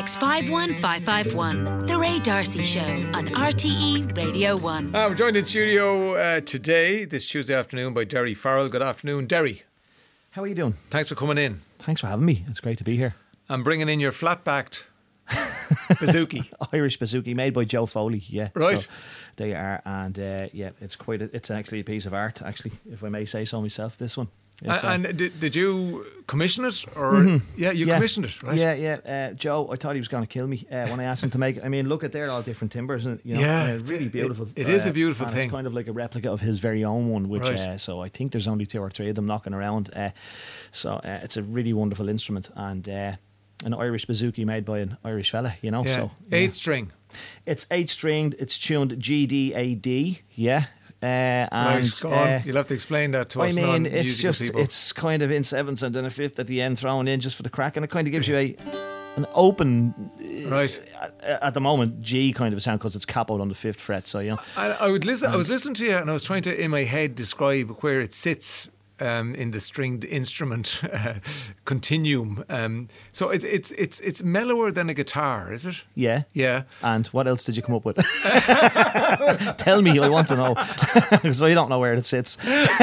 Text 51551. The Ray D'Arcy Show on RTE Radio 1. We're joined in studio today, this Tuesday afternoon, by Derry Farrell. Good afternoon, Derry. How are you doing? Thanks for coming in. Thanks for having me. It's great to be here. I'm bringing in your flat-backed bouzouki. Irish bouzouki made by Joe Foley. Yeah, right. So they are, and yeah, it's actually a piece of art. Actually, if I may say so myself, this one. And did you commission it, or you commissioned it, right? Yeah. Joe, I thought he was going to kill me when I asked him to make it. I mean, look at they're all different timbers, and it's really beautiful. It is a beautiful and thing. It's kind of like a replica of his very own one, which right. So I think there's only 2 or 3 of them knocking around. So it's a really wonderful instrument, and an Irish bouzouki made by an Irish fella. Yeah. So 8-string. It's 8-stringed. It's tuned G-D-A-D. Yeah. Right, go on. You'll have to explain that to us. I mean, it's people. It's kind of in 7ths and then a 5th at the end thrown in just for the crack, and it kind of gives you an open, right at the moment, G kind of a sound because it's capoed on the 5th fret. So I would listen. I was listening to you, and I was trying to in my head describe where it sits in the stringed instrument continuum. So it's mellower than a guitar, is it? Yeah. Yeah. And what else did you come up with? Tell me, I want to know. So you don't know where it sits.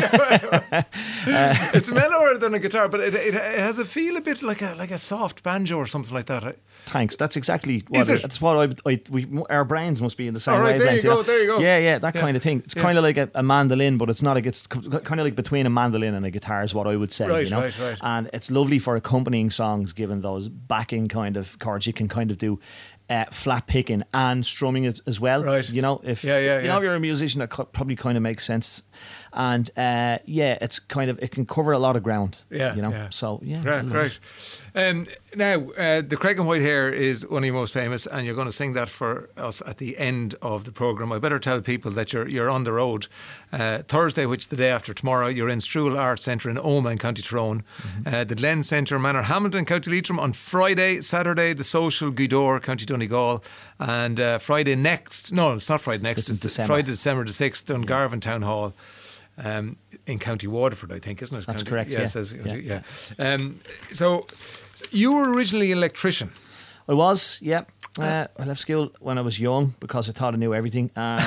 It's mellower than a guitar, but it has a feel a bit like a soft banjo or something like that. Thanks. That's exactly what that's what our brains must be in the same way. All right, wavelength. there you go. Yeah, that kind of thing. It's kind of like a mandolin, but it's not. It's kind of like between a mandolin and a guitar is what I would say. Right. And it's lovely for accompanying songs, given those backing kind of chords. You can kind of do flat picking and strumming it as well. Right. If you're a musician, that probably kind of makes sense. And it's kind of, it can cover a lot of ground. Yeah. So great. Now the Craig and White Hair is one of your most famous, and you're going to sing that for us at the end of the programme. I better tell people that you're on the road Thursday, which is the day after tomorrow. You're in Strual Arts Centre in Omagh in County Tyrone, the Glen Centre Manor Hamilton, County Leitrim on Friday. Saturday the Social Gweedore, County Donegal, and Friday next. No, it's not Friday next. It's Friday, December the 6th, Dungarvan Town Hall. In County Waterford, I think, isn't it? That's correct. Yeah. So you were originally an electrician. I was, yeah. I left school when I was young because I thought I knew everything, and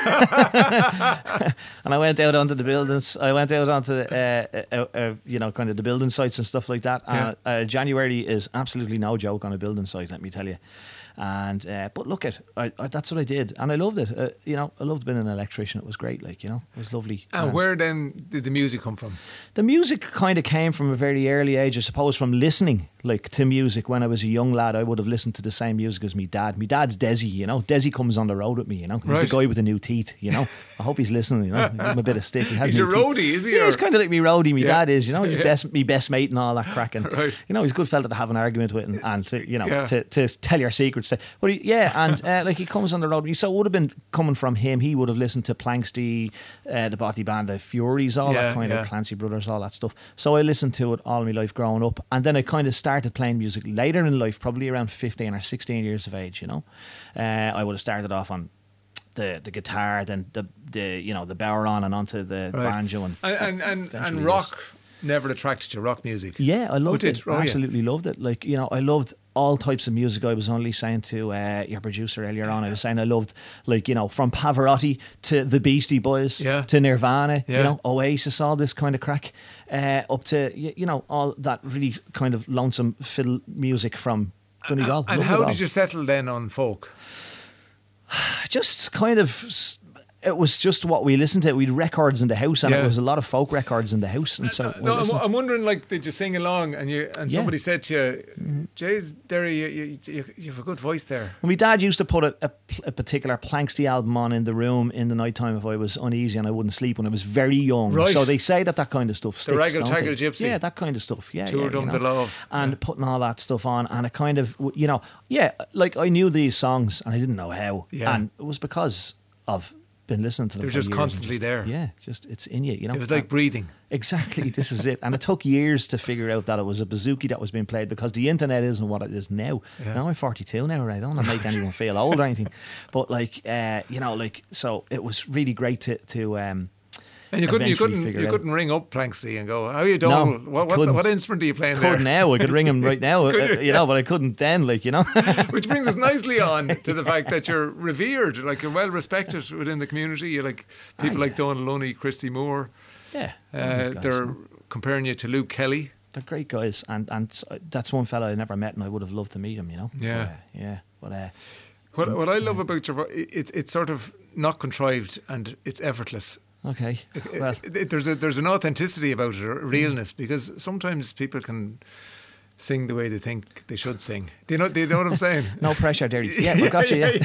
and I went out onto the buildings. I went out onto kind of the building sites and stuff like that. And January is absolutely no joke on a building site, let me tell you. And but look that's what I did, and I loved it. I loved being an electrician. It was great, it was lovely. And where then did the music come from? The music kind of came from a very early age, I suppose, from listening to music. When I was a young lad, I would have listened to the same music as me dad. My dad's Desi, Desi comes on the road with me, He's the guy with the new teeth, I hope he's listening, Give him a bit of stick. He's a roadie, is he? Yeah, he's kind of like me roadie. My dad is, he's me best mate and all that crack. And, he's a good fella to have an argument with and to tell your secrets. But he comes on the road with me. So it would have been coming from him. He would have listened to Planksty, the Botty Band, the Furies, all that kind of Clancy Brothers, all that stuff. So I listened to it all my life growing up. And then I kind of started playing music later in life, probably around 15 or 16 years of age, I would have started off on the guitar, then the bodhrán, and onto the banjo and rock. Never attracted you, rock music? Yeah, I loved it. Absolutely loved it. I loved all types of music. I was only saying to your producer earlier on, I was saying I loved, from Pavarotti to the Beastie Boys to Nirvana, Oasis, all this kind of crack, up to, all that really kind of lonesome fiddle music from Donegal. And how did you settle then on folk? Just kind of... It was just what we listened to. We had records in the house, and it was a lot of folk records in the house. And so, I'm wondering, did you sing along? And somebody said to you, "Jeez, Derry, you have a good voice there." Well, my dad used to put a particular Planksty album on in the room in the night time if I was uneasy and I wouldn't sleep when I was very young. Right. So they say that kind of stuff sticks. The Raggle Taggle Gypsy. Yeah, that kind of stuff. Yeah, Tour Dum the Love. And putting all that stuff on, and it kind of, I knew these songs and I didn't know how, and it was because of been listening to them. They're just constantly there. Yeah, just it's in you. It was like breathing. Exactly, this is it. And it took years to figure out that it was a bouzouki that was being played, because the internet isn't what it is now. Now I'm 42 now, right? I don't want to make anyone feel old or anything, but so it was really great to And you couldn't ring up Planksty and go, "How are you doing? No, what instrument are you playing there?" Now I could ring him right now, but I couldn't then, Which brings us nicely on to the fact that you're revered, like you're well respected within the community. You like people like Donald Lunny, Christy Moore. Yeah, they're comparing you to Luke Kelly. They're great guys, and that's one fella I never met, and I would have loved to meet him. Yeah, But what I love about your voice, it's sort of not contrived and it's effortless. Okay, well, there's an authenticity about it, a realness, because sometimes people can sing the way they think they should sing. Do you know what I'm saying? No pressure, Derry. Yeah, I got you. Yeah.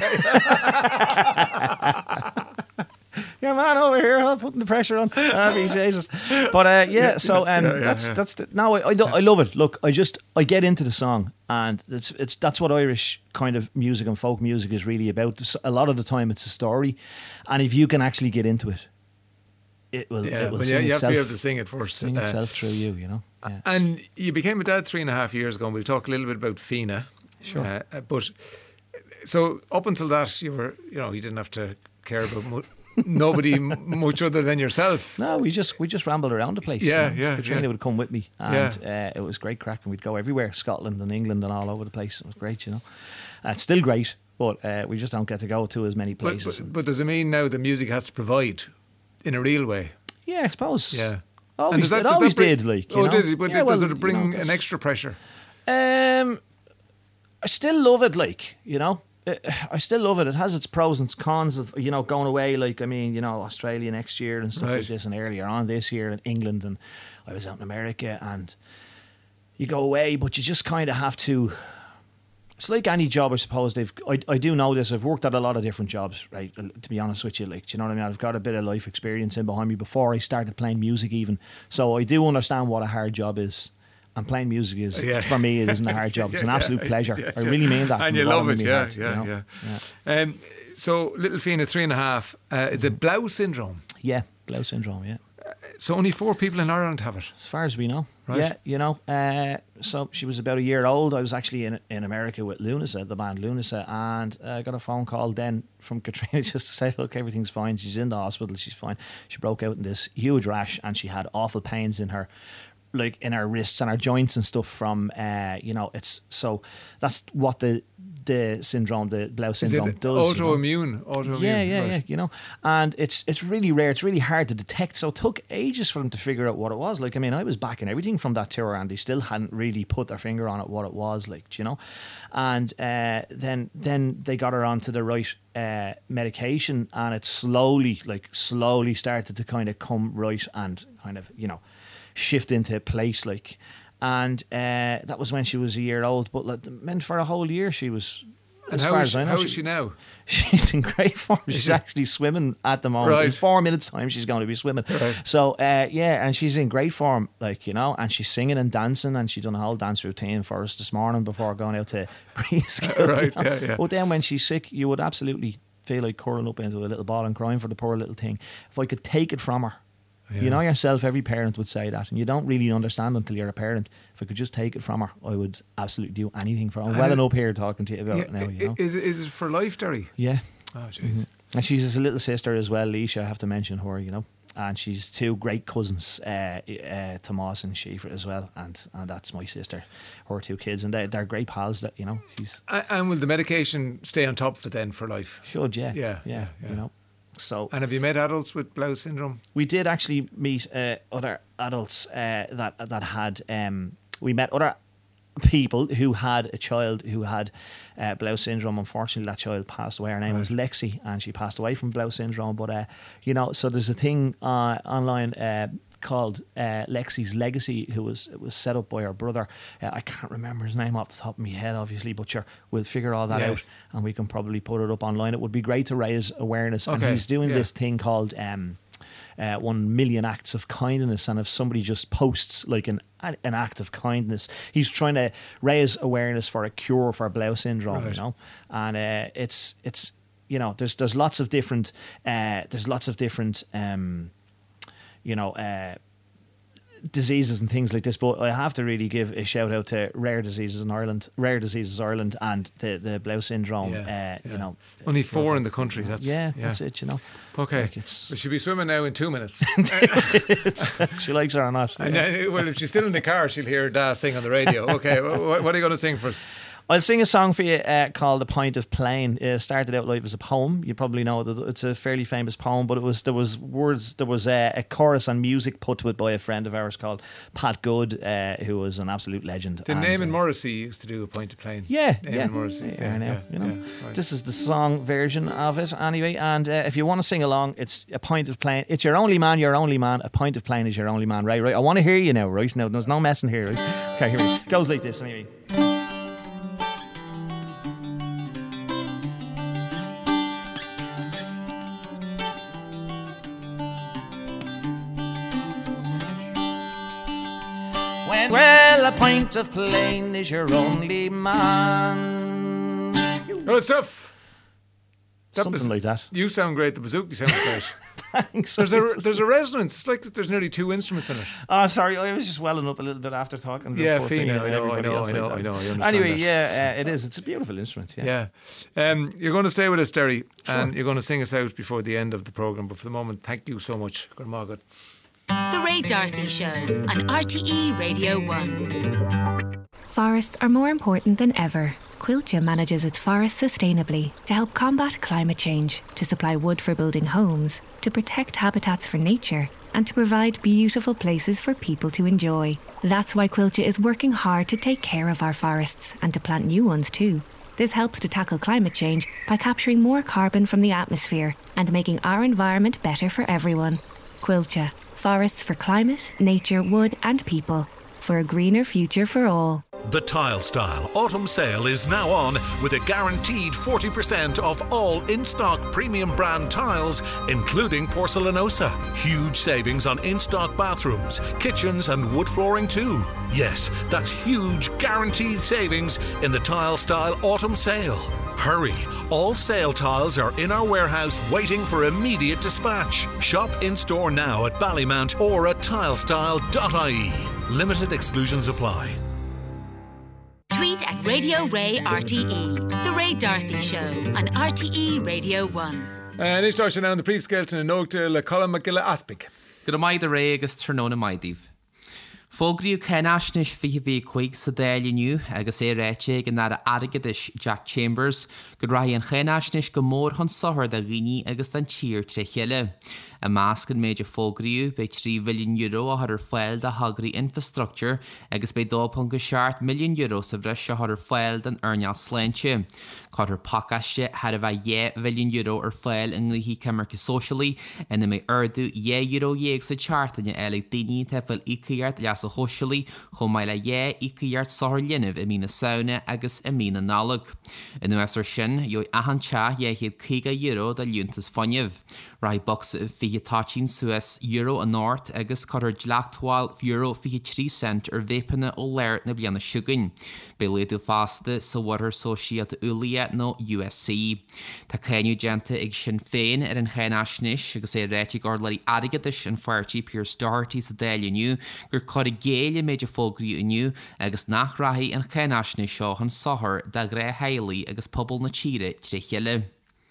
Your man over here putting the pressure on. Jesus. But that's no. I love it. Look, I get into the song, and that's what Irish kind of music and folk music is really about. A lot of the time, it's a story, and if you can actually get into it, it will. Yeah, it will but sing you itself, have to be able to sing it first. Sing itself through you, Yeah. And you became a dad 3.5 years ago, and we'll talk a little bit about Fina. Sure. But so up until that, you were, you didn't have to care about nobody much other than yourself. No, we just rambled around the place. Katrina would come with me, and it was great crack, and we'd go everywhere, Scotland and England and all over the place. It was great, It's still great, but we just don't get to go to as many places. But does it mean now the music has to provide in a real way? Yeah, I suppose. Yeah. Always did. Did it? But does it bring an extra pressure? I still love it, I still love it. It has its pros and cons of, going away, Australia next year and stuff like this, and earlier on this year in England, and I was out in America, and you go away, but you just kind of have to. It's like any job, I suppose. I do know this. I've worked at a lot of different jobs, right? To be honest with you, do you know what I mean? I've got a bit of life experience in behind me before I started playing music, even. So I do understand what a hard job is. And playing music is, for me, it isn't a hard job. It's an absolute pleasure. I really mean that. And you love it, yeah. So, little Fina, 3.5, is it Blouse syndrome? Yeah, Blouse syndrome, yeah. So only 4 people in Ireland have it? As far as we know. Right. Yeah, so she was about a year old. I was actually in America with Lunasa, the band Lunasa, and I got a phone call then from Katrina just to say, look, everything's fine. She's in the hospital, she's fine. She broke out in this huge rash, and she had awful pains in her wrists and her joints and stuff from, it's, so that's what the syndrome, the Blouse syndrome does. Autoimmune? Yeah, and it's really rare. It's really hard to detect. So it took ages for them to figure out what it was. I was backing everything from that tour, and they still hadn't really put their finger on it, what it was, And then they got her onto the right medication, and it slowly started to kind of come right and kind of, shift into place, and that was when she was a year old. But meant for a whole year she was. And how is she now? She's in great form. She's actually swimming at the moment. Right. In 4 minutes' time, she's going to be swimming. Right. So and she's in great form, and she's singing and dancing, and she done a whole dance routine for us this morning before going out to preschool. Right, yeah. But then when she's sick, you would absolutely feel like curling up into a little ball and crying for the poor little thing. If I could take it from her. Yeah. You know yourself, every parent would say that, and you don't really understand until you're a parent. If I could just take it from her, I would absolutely do anything for her. I'm well up here talking to you about it now. Is it for life, Derry? Yeah. Oh, jeez. Mm-hmm. And she's a little sister as well, Leisha, I have to mention her, and she's 2 great cousins, Tomas and Schieffer as well, and that's my sister, her 2 kids, and they're great pals. That she's. And will the medication stay on top of it then for life? Should, yeah. Yeah. So, and have you met adults with Blouse syndrome? We did actually meet other adults that had. We met other people who had a child who had Blouse syndrome. Unfortunately, that child passed away. Her name was Lexi, and she passed away from Blouse syndrome. But so there's a thing online called Lexi's Legacy, it was set up by her brother. I can't remember his name off the top of my head, obviously, but we'll figure all that out, and we can probably put it up online. It would be great to raise awareness. Okay. And he's doing this thing called 1 million acts of kindness, and if somebody just posts an act of kindness, he's trying to raise awareness for a cure for Blouse syndrome. Right. And it's there's lots of different diseases and things like this, but I have to really give a shout out to Rare Diseases Ireland and the Blau syndrome. You know, only 4 in the country. That's it. You know. Okay, well, she'll be swimming now in 2 minutes. She likes her or not. And well, if she's still in the car, she'll hear Dad sing on the radio. Okay, what are you going to sing for us? I'll sing a song for you called "A Pint of Plain." It started out live as a poem. You probably know that it's a fairly famous poem, but there was a chorus and music put to it by a friend of ours called Pat Good, who was an absolute legend. Did Eamon Morrissey used to do "A Pint of Plain"? Eamon Morrissey. Right. This is the song version of it anyway. And if you want to sing along, it's "A Pint of Plain." It's your only man. A pint of plain is your only man. Right. I want to hear you now. Right now, there's no messing here. Right? Okay, here we go. Goes like this anyway. Well, a pint of plain is your only man. Good stuff. Something like that. You sound great. The bouzouki sounds great. Thanks. There's a resonance. It's like there's nearly 2 instruments in it. Oh, sorry. I was just welling up a little bit after talking. Yeah, Fiona. I know. I understand. Anyway, that. It is. It's a beautiful instrument. Yeah. You're going to stay with us, Derry, and you're going to sing us out before the end of the programme. But for the moment, thank you so much. Good. The Ray D'Arcy Show on RTE Radio 1. Forests are more important than ever. Quilcha manages its forests sustainably to help combat climate change, to supply wood for building homes, to protect habitats for nature, and to provide beautiful places for people to enjoy. That's why Quilcha is working hard to take care of our forests and to plant new ones too. This helps to tackle climate change by capturing more carbon from the atmosphere and making our environment better for everyone. Quilcha. Forests for climate, nature, wood and people. For a greener future for all. The Tile Style Autumn Sale is now on with a guaranteed 40% off all in-stock premium brand tiles, including Porcelanosa. Huge savings on in-stock bathrooms, kitchens and wood flooring too. Yes, that's huge guaranteed savings in the Tile Style Autumn Sale. Hurry! All sale tiles are in our warehouse waiting for immediate dispatch. Shop in-store now at Ballymount or at tilestyle.ie. Limited exclusions apply. Tweet at Radio Ray RTE. The Ray D'Arcy Show on RTE Radio 1. Is Joshua now in the brief skeleton and Oakdale le Colin McGilla Aspic. Gyda mai the Ray agus Ternona Maidív. Fógriú cenasnis fi bhí chuig sa déiliniu agus réite gan nara agadis Jack Chambers go raí an cenasnis go mór chun sothar da ghine agus an tír tre chéile. A másc an méidir fógriú be 3 million euro a har fáil da hagri infrastructure agus be 2.7 million euro sa bhreis a har fáil den arneal sléintse. Cátar pacaiste har a bheith 1 million euro fáil in rihí cemarcha socially ina mé ardú 1 euro dhéag sa chartaine eile daoine te fáil ícaíart leas a hoisialaí chun mai le 1 ícaíart sothar linmh I mína saona agus I mína nálag. In nuasar sin, jo ahancha 1 euro da liúntas fanniamh. Rai box tátín suas euro an North agus chuir dleachtáil euro 3 cent bhépanna ó léir na bliana siúgain. Be léadú fásta sa bhathar sóisiad ulia nó USC. Tá céinniú genta ag sin féin an chéanasnis agus réite gálaí agadis an Fairtí Pierce Doherty sa déiliniu gur chuir géile méidir fógraí iniu agus nachraí an chéanasnis seo an sothar da gré heilaí agus pobl na tíre trí chéile.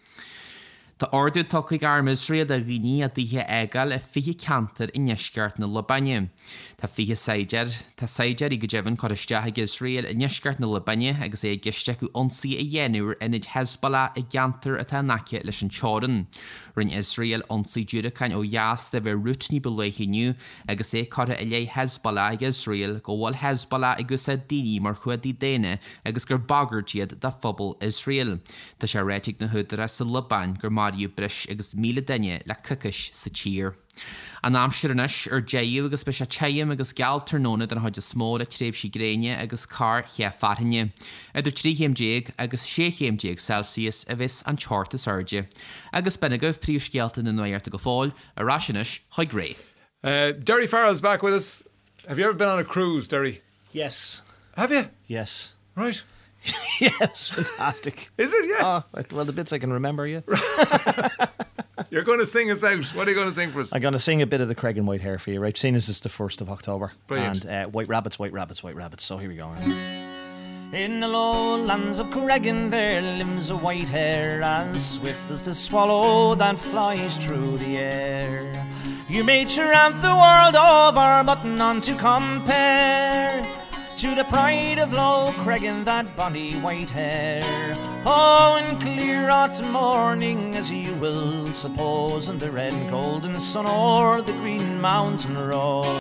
Tá ordú tucaigh arm Israel a ghine a dtíthe eigeal a 20 cantar I neisceart na Libane. Tá 20 saidir I go deimhin choristeach Israel I neisceart na Libane agus gisteach go ionsaí a dhéanúr inid Hezbollah I gceantar atá nace leis an teorann. Rin Israel ionsaí dúrachain ó dheas de bheith rútní buléithiniu agus cara I lé Hezbollah ag Israel go bhfuil Hezbollah agus a daoine mar chuidí déine agus gur bagartíad da phobal Israel. Tá sé réiteigh na húdara sa Libán gur Mariu bris agus 1,000 duine le cucais sa tír. An amsirinis déú agus be sé teim agus geall Ternona den chuid smór a tréimh si gréine agus car cheaffathaine. Idir 3 agus 6 Celsius a bhís an teortas airde. Agus benagah príomhscealta na nuirta go fáil a rasinis chuig gré. Derry Farrell's back with us. Have you ever been on a cruise, Derry? Yes. Have you? Yes. Right. Yes, fantastic. Is it? Yeah. Oh, well, the bits I can remember, yeah. You're going to sing us out. What are you going to sing for us? I'm going to sing a bit of the Craig and White Hare for you, right? Seeing as it's the 1st of October. Brilliant. And white rabbits, white rabbits, white rabbits. So here we go. In the lowlands of Corrigan there lives a white hare, as swift as the swallow that flies through the air. You may tramp the world over, but none to compare to the pride of Low Cregan, that bonny white hare. Oh, in clear autumn morning, as you will suppose, in the red and golden sun o'er the green mountain road.